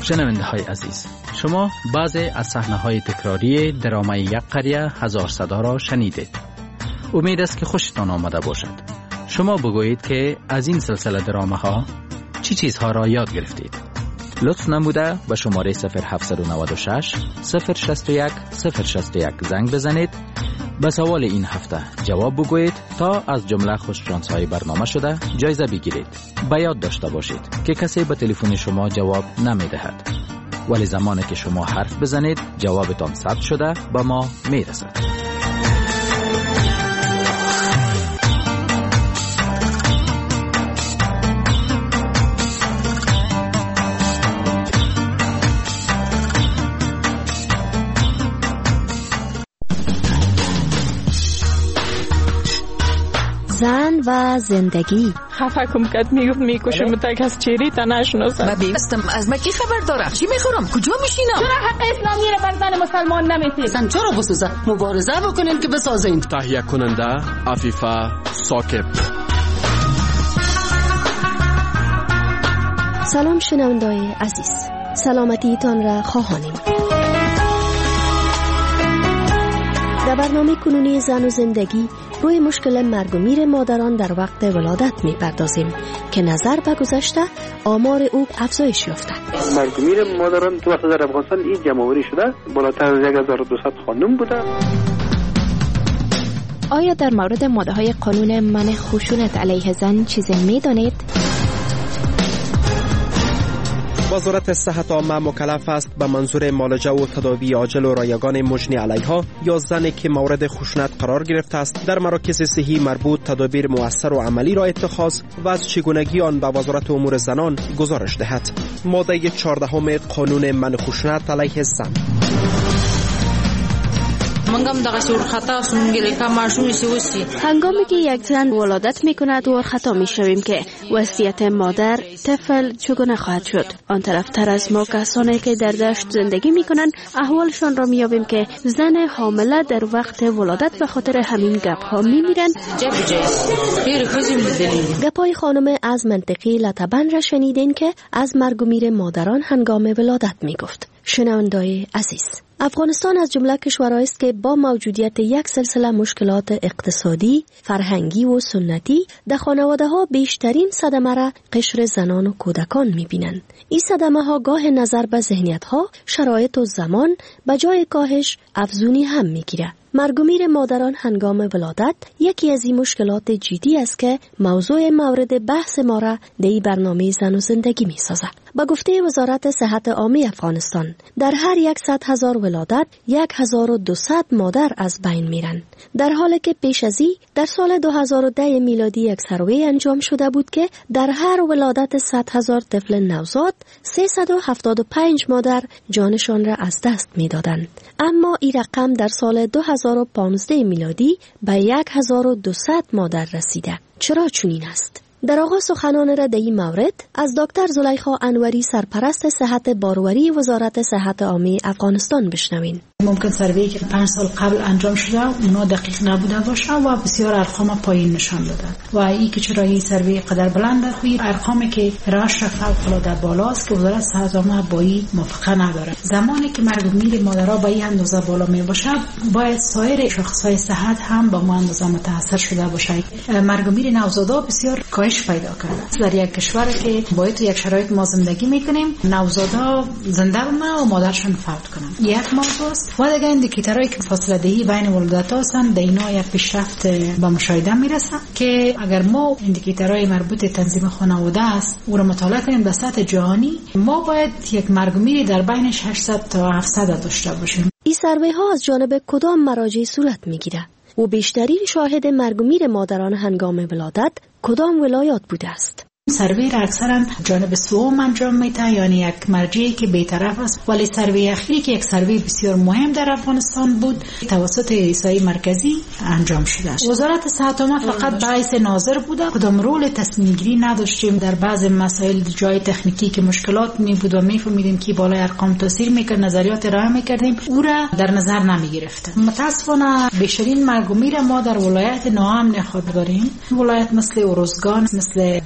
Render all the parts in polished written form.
شنونده های عزیز، شما بعضی از صحنه های تکراری درامای یک قریه هزار صدا را شنیدید. امید است که خوشتان آمده باشد. شما بگویید که از این سلسله درامه ها چی چیزها را یاد گرفتید. لطف نموده به شماره 0796 061 061 زنگ بزنید. به سوال این هفته جواب بگویید تا از جمله خوششانس‌های برنامه شده جایزه بگیرید. به یاد داشته باشید که کسی به تلفن شما جواب نمی‌دهد، ولی زمانی که شما حرف بزنید جوابتان ثبت شده به ما میرسد. زن و زندگی. خفه کم کد میگفت میکشم تک از چیری تا نشناسم. من بیستم از مکی خبر دارم. چی میخورم؟ کجا میشینم؟ چرا حق اسلامی را بر زن مسلمان نمیتید؟ زن چرا بسوزه؟ مبارزه بکنین که بسازین. تهیه کننده عفیفه ثاقب. سلام شنونده‌های عزیز، سلامتیتان را خواهانیم. در برنامه کنونی زن و زندگی روی مشکل مرگ و میر مادران در وقت ولادت می‌پردازیم که نظر به گذشته آمار او افزایش یافته. مرگ و میر مادران تو وقت در افغانستان این جمع‌آوری شده، بالاتر از 1200 خانم بوده. آیا در مورد ماده‌های قانون منع خشونت علیه زن چیزی می‌دانید؟ وزارت صحت عامه مکلف است به منظور معالجه و تداوی عاجل و رایگان مجنی علیها یا زنی که مورد خشونت قرار گرفته است در مراکز صحی مربوط تدابیر مؤثر و عملی را اتخاذ و از چگونگی آن به وزارت امور زنان گزارش دهد. ماده 14 قانون منع خشونت علیه زن. هنگامی که یک زن ولادت میکند ورخطا میشویم که وصیت مادر طفل چگونه خواهد شد. آن طرف تر از ما کسانی که در دشت زندگی میکنند احوالشان را میابیم که زن حامله در وقت ولادت به خاطر همین گپ ها میمیرند. گپای خانم از منطقه لطبن را شنیدین که از مرگ و میر مادران هنگام ولادت میگفت. شنونده‌های عزیز، افغانستان از جمله کشورهایی است که با موجودیت یک سلسله مشکلات اقتصادی، فرهنگی و سنتی در خانواده‌ها بیشترین صدمه را قشر زنان و کودکان می‌بینند. این صدمه‌ها گاه نظر به ذهنیت‌ها، شرایط و زمان به جای کاهش افزونی هم می‌گیرد. مرگ و میر مادران هنگام ولادت یکی از این مشکلات جدی است که موضوع مورد بحث ما را در این برنامه زن و زندگی می سازد. با گفته وزارت صحت عامه افغانستان در هر 100,000 ولادت 1200 مادر از بین میرند، در حالی که پیش از این در سال 2010 میلادی یک سروی انجام شده بود که در هر ولادت 100,000 طفل نوزاد 375 مادر جانشان را از دست میدادند. اما این رقم در سال 2015 میلادی به 1200 مادر رسیده. چرا چنین است؟ در آغاز سخنان را در این مورد از دکتر زلیخا انوری سرپرست صحت باروری وزارت صحت عامه افغانستان بشنوین. ممکن سروی که 5 سال قبل انجام شده اونا دقیق نبوده باشه و بسیار ارقام پایین نشان دادن و این که چرا این سروی قدر بلنده خوی ارقامی که راش فوق العاده بالاست که وزارت صحت عامه با این موافقه نداره. زمانی که مرگ و میر مادرها با این اندازه بالا می باشه باید سایر شاخصهای صحت هم با ما اندازه متاثر شده باشه. مرگ و میر نوزادا بسیار کاهش پیدا کرده. در یک کشور که باید تو یک شرایط ما زندگی میکنیم نوزادا زنده بمونه و مادرشون فوت کنن. یک موضوع است. و دیگه اندیکیتورایی که فاصله دهی بین ولادت هستند، اینا یک پیشرفت به مشاهده میرسه که اگر ما اندیکیتورای مربوط تنظیم خانواده است او را مطالعه کنیم به سطح جهانی، ما باید یک مرگ و میر در بین 600 تا 700 داشته باشیم. این سروی ها از جانب کدام مراجع صورت میگیره و بیشترین شاهد مرگ و میر مادران هنگام ولادت کدام ولایات بوده است؟ سروی را اکثرا جانب سوم انجام میده، یعنی یک مرجعی که بی‌طرف است، ولی سروی اخیری که یک سروی بسیار مهم در افغانستان بود توسط ایسای مرکزی انجام شده است. وزارت صحت عامه فقط باعث ناظر بوده، کدام رول تصمیم گیری نداشتیم. در بعض مسائل جای تکنیکی که مشکلات می بود و میفهمیدیم که بالای ارقام تاثیر میکنه، نظریات ارائه میکردیم، او را در نظر نمی گرفتیم. متاسفانه بیشترین مرگ و میر ما در ولایت ناامن خود داریم. ولایت مثل اروزگان، مثل بادغیس،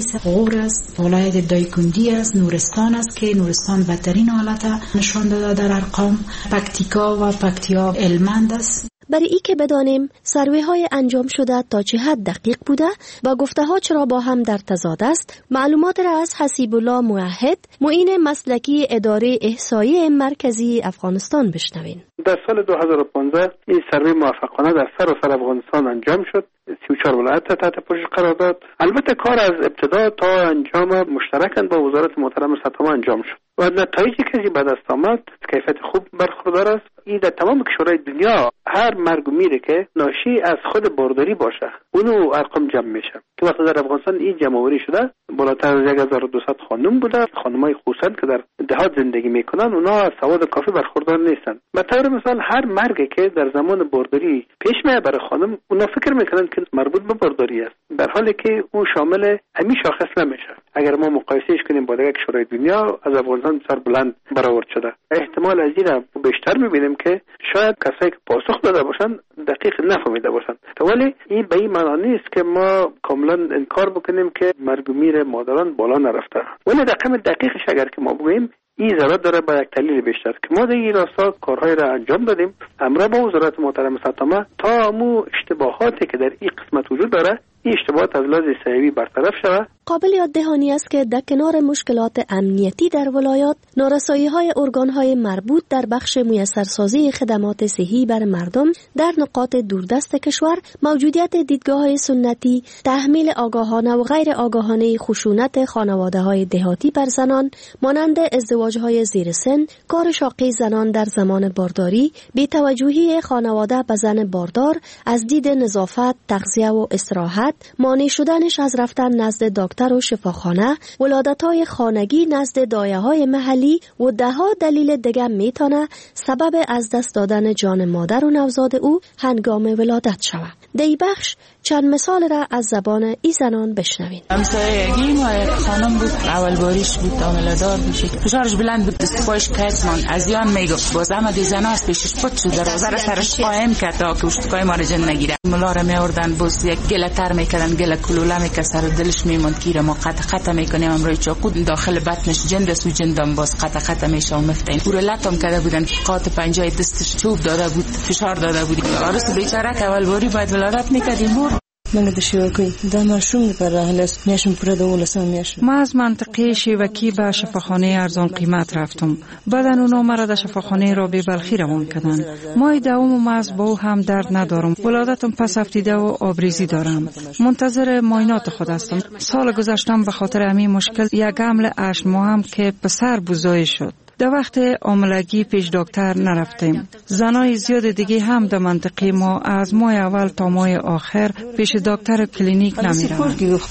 است، غور است، ولایت دایکندی است، نورستان است که نورستان بدترین حالت نشان داده در ارقام، پکتیکا و پکتیا هلمند است. برای ای که بدانیم سروی های انجام شده تا چه حد دقیق بوده و گفته ها چرا با هم در تضاد است، معلومات را از حسیب الله موحد، معین مسلکی اداره احصایی مرکزی افغانستان بشنوین. در سال 2015 این سروی موفقانه در سراسر افغانستان انجام شد. 34 ولایت تحت پوشش قرار داد. البته کار از ابتدا تا انجام مشترکاً با وزارت محترم سطح انجام شد و نتایجی که به دست آمد کیفیت خوب برخوردار است. این در تمام کشورهای دنیا هر مرگ و میره که ناشی از خود بارداری باشه اونو ارقام جمع میشه. که وقتی در افغانستان این جمع‌آوری شده بالاتر از 1200 خانم بوده. خانمای خصوصا که در دهات زندگی میکنن اونا از سواد کافی برخوردار نیستن. به طور مثال هر مرگی که در زمان بارداری پیش میاد برای خانم اونا فکر میکنن که مربوط به بارداری است، در حالی که او شامل همین شاخص نمیشه. اگر ما مقایسهش کنیم با دیگر کشورهای دنیا از افغانستان بسیار بلند برآورد شده. احتمال از این بیشتر میبینیم که شاید کسایی که پاسخ داده باشن دقیق نفهمیده باشن. ولی این به این معنی نیست که ما کاملا انکار بکنیم که مرگ و میر مادران بالا نرفته. ولی رقم دقیقش اگر که ما بگوییم این ضرورت داره با یک تحلیل بیشتر که ما در این راستا کارهای را انجام دادیم همراه با وزارت محترم سطح تا امو اشتباهاتی که در این قسمت وجود داره این اشتباهات از لحاظ صحیحی برطرف شود. قابل یاد دهانی است که در کنار مشکلات امنیتی در ولایات، نارسایی‌های ارگان‌های مربوط در بخش میسرسازی خدمات صحی بر مردم در نقاط دوردست کشور، موجودیت دیدگاه‌های سنتی، تحمیل آگاهانه و غیر آگاهانه خشونت خانواده‌های دهاتی بر زنان، مانند ازدواج‌های زیر سن، کار شاقی زنان در زمان بارداری، بی‌توجهی خانواده به زن باردار از دید نظافت، تغذیه و استراحت، مانع شدنش از رفتن نزد دکتر و شفاخانه، ولادت‌های خانگی نزد دایه‌های محلی و ده‌ها دلیل دیگر میتونه سبب از دست دادن جان مادر و نوزاد او هنگام ولادت شود. دی بخش چند مثال را از زبان ای زنان بشنوین. همسایگی ما خانم بود، اول باریش بود، عامله‌دار بود، فشارش بلند بود، دست پایش کسمان ازیان میگفت. باز هم دی زنا از پیشش پد شد، دروازه را سرش قایم کرد تا که اشتکای ما را جن نگیره. ملا را می‌آوردن، باز یک گله تر می‌کردن، گله کلوله می‌کرد، سر دلش می‌ماند که ما قطع می‌کنیم، امروی چاقو داخل بطنش جن دست و جندم باز قطع میشه و مفتین. پور لطم کرده بودن، قاط پنجای دستش چوب داده بود، فشار داده بود. عروس بیچاره که اول باری باید ولادت می‌کردیم. من از منطقه شیوکی به شفاخانه ارزان قیمت رفتم. بعداً اونا مرا در شفاخانه رابعه بلخی روان کردن. مای دوم و مغز با او هم درد ندارم. ولادتم پس هفتیده و آبریزی دارم. منتظر معاینات خود هستم. سال گذشتم به خاطر همین مشکل یک حمل 8 ماه هم که پسر بزایی شد. در وقت عاملگی پیش دکتر نرفتیم. زنای زیاد دیگه هم در منطقه ما از ماه اول تا ماه آخر پیش دکتر کلینیک نمیرن.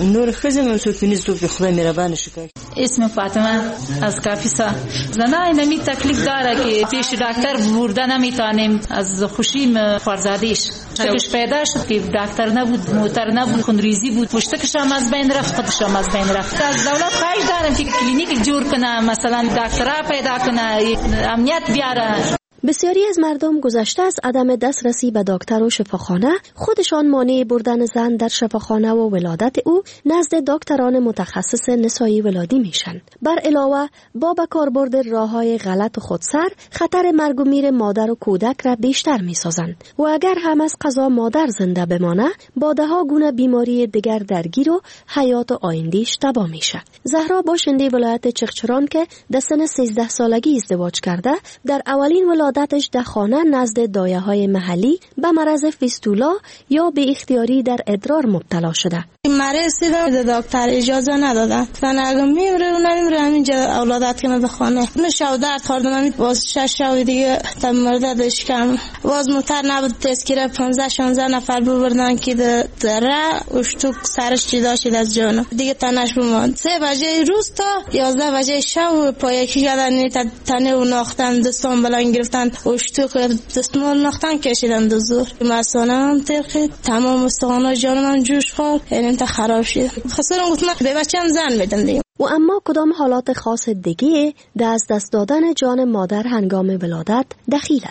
اسم فاطمه از کافیسا. زنای نمی تکلیف داره که پیش دکتر برده نمیتونیم از خوشیم فرزادیش. چکش پیدا شد که دکتر نبود، موتر نبود، خونریزی بود، پشتکش هم از بین رفت، خودش هم از بین رفت. از دولت خواهش دارم که کلینیک جور کنه، مثلا دکترها پیدا کنه، امنیت بیاره. بسیاری از مردم گذشته از عدم دسترسی به دکتر و شفاخانه خودشان مانع بردن زن در شفاخانه و ولادت او نزد دکتران متخصص نسایی ولادی میشن. بر علاوه با به کاربرد راههای غلط و خودسر خطر مرگ و میر مادر و کودک را بیشتر میسازند و اگر هم از قضا مادر زنده بمانه با ده‌ها گونه بیماری دیگر درگیر و حیات و آینده‌اش تباه میشه. زهرا باشنده ولایت چغچران که در سن 13 سالگی ازدواج کرده در اولین ولادتش در خانه نزد دایه‌های محلی به مرض فیستولا یا به اختیاری در ادرار مبتلا شده. مریض دیدم دکتر اجازه ندادن. من اگه میبره و نمیبره همینجا اولادت کنه در خانه. من شو درد خوردم، باز 6 شو دیگه تمردش کم. باز موتر نبود، تذکره 15-16 نفر ببردن که دره اشتوک سرش جدا شد از جانو. دیگه تنش بماند. 3 بجه روز تا 11 بجه شب پایکی کردن، تنه و ناختن، دستان بلند گرفتن، اشتوک دستمال ناختن کشیدن دو زور. مثلا ترخی تمام استخوان‌ها جانم جوش خورد. تا خراب شد. خسرم گفتم به بچه‌م زن بدم دیگه. و اما کدام حالات خاص دیگه از دست دادن جان مادر هنگام ولادت دخیل است؟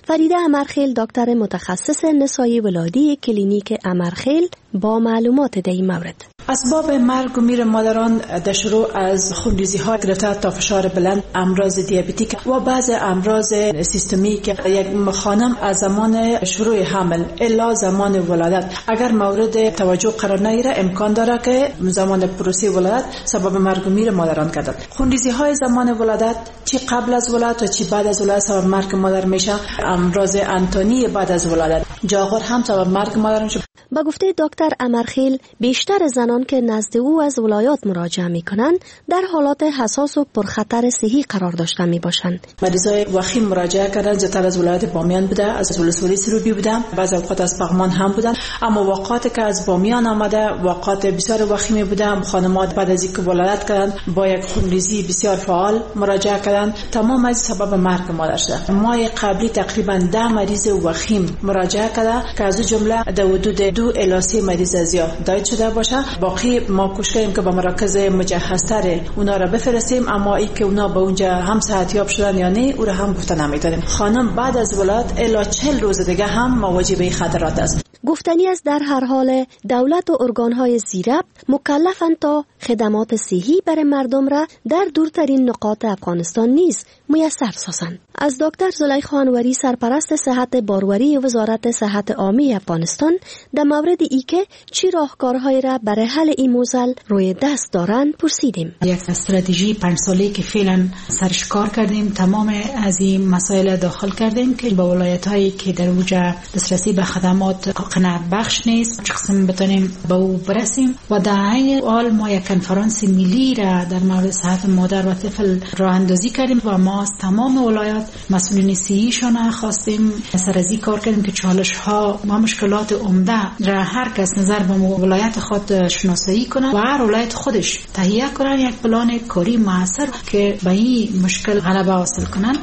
فریده امرخیل دکتر متخصص نسای ولادی کلینیک امرخیل با معلومات در این مورد. اسباب مرگ و میر مادران در شروع از خونریزی ها گرفته تا فشار بلند، امراض دیابتیک و بعض امراض سیستمیک. یک خانم از زمان شروع حمل الا زمان ولادت اگر مورد توجه قرار نگیره امکان داره که زمان پروسه ولادت سبب مرگ و میر مادران گردد. خونریزی های زمان ولادت چی قبل از ولادت و چی بعد از ولادت سبب مرگ مادر میشه. امراض انتانی بعد از ولادت، جاغور هم سبب مرگ مادر میشه. با گفته دکتر امرخیل بیشتر زنان که نزد او از ولایات مراجعه میکنند در حالات حساس و پرخطر صحی قرار داشته میباشند. مریضای وخیم مراجعه کردن زیاتر از ولایت بامیان بوده، از ولسوالی سروبی بوده، بعضی اوقات از پغمان هم بودن، اما واقعاتی که از بامیان آمده واقعات بسیار وخیمی بوده. خانمات بعد از اینکه ولادت کردن با یک خونریزی بسیار فعال مراجعه کردن، تمام از سبب مرگ مادر شده. ماه قبلی تقریبا 10 مریض وخیم مراجعه کرده که از جمله در حدود 2 الی 3 مریض ازیا داید شده باشه. باقی ما کوشش کردیم که به مراکز مجهزتر اونا را بفرستیم، اما ای که اونا به اونجا هم صحتیاب شدن یا نه او را هم گفته نمیدادیم. خانم بعد از ولادت الی 40 روز دیگه هم مواجه به خطرات است. گفتنی است در هر حال دولت و ارگانهای زیربط مکلفند تا خدمات صحی برای مردم را در دورترین نقاط افغانستان نیز میسر سازند. از دکتر زلیخا انوری سرپرست صحت باروری وزارت صحت عامه افغانستان در مورد ای که چی راهکارهایی را برای حل این موزل روی دست دارند پرسیدیم. یک استراتژی 5 ساله که فعلا سرش کار کردیم، تمام از این مسائل داخل کردیم که با ولایت‌هایی که در اوجه دسترسی به خدمات قناعت بخش نیست چه قسم بتونیم به او برسیم. و در این حال ما یک کنفرانس ملی را در مورد صحت مادر و طفل راه اندازی کردیم و ما از تمام ولایات مسئولین صحیشان خواستیم سرازی کار کردیم که چالش‌ها و مشکلات عمده را هر کس نظر به ولایت خود شناسایی کنه و هر ولایت خودش تهیه کنه یک پلان کاری موثر که به این مشکل غلبه حاصل کنن.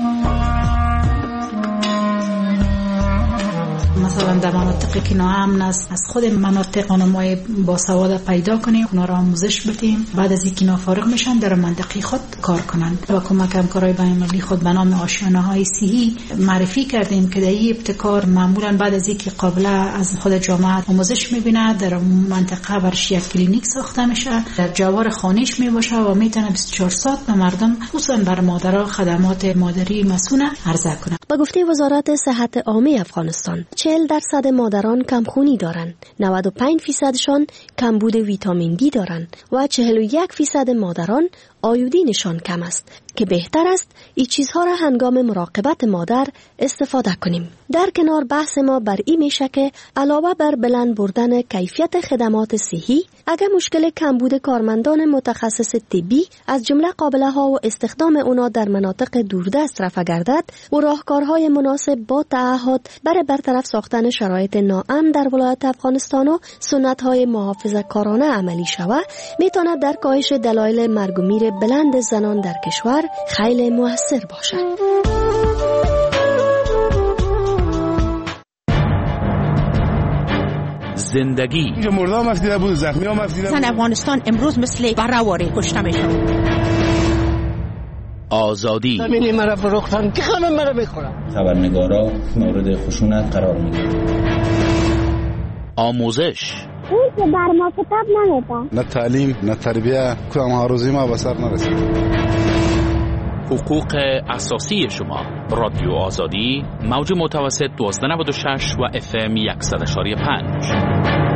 مثلا در مناطقی که ناامن است از خود مناطق خانم‌های باسواد پیدا کنیم، اونا را آموزش بدیم، بعد از اینکه فارغ میشن در منطقه خود کار کنند. با کمک همکارای بین‌المللی خود به نام آشیانه‌های صحی معرفی کردیم که در این ابتکار معمولا بعد از اینکه قابله از خود جامعه آموزش میبینه در منطقه برش یک کلینیک ساخته میشه، در جوار خانه‌اش میباشه و میتونه 24 ساعت به مردم خصوصا بر مادرها خدمات مادری مسونه عرضه کنه. با گفته وزارت صحت عامه افغانستان 40% مادران کمخونی دارند، 95%شان کمبود ویتامین دی دارند و 41% مادران آیودینشان کم است که بهتر است این چیزها را هنگام مراقبت مادر استفاده کنیم. در کنار بحث ما بر این میشه که علاوه بر بلند بردن کیفیت خدمات صحی، اگر مشکل کمبود کارمندان متخصص طبی از جمله قابله ها و استخدام اونا در مناطق دوردست رفع گردد و راهکارهای مناسب با تعهد برای برطرف ساختن شرایط ناامن در ولایت افغانستان و سنت های محافظه کارانه عملی شود، میتواند در کاهش دلایل مرگ و میر بلند زنان در کشور خیلی موثر باشد. زندگی مرده هم افتیده بود، زخمی هم افتیده بود. افغانستان امروز مثل برآوری کشته میشه. آزادی زمینی مرا فروختن که همه مرا میخورن. خبرنگارا مورد خشونت قرار میگیرن. آموزش اون که بر ما کتاب نمیده. نه تعلیم نه تربیه، کدام آرزوی ما به سر نرسید. حقوق اساسی شما. رادیو آزادی، موج متوسط 1296 و FM 100.5.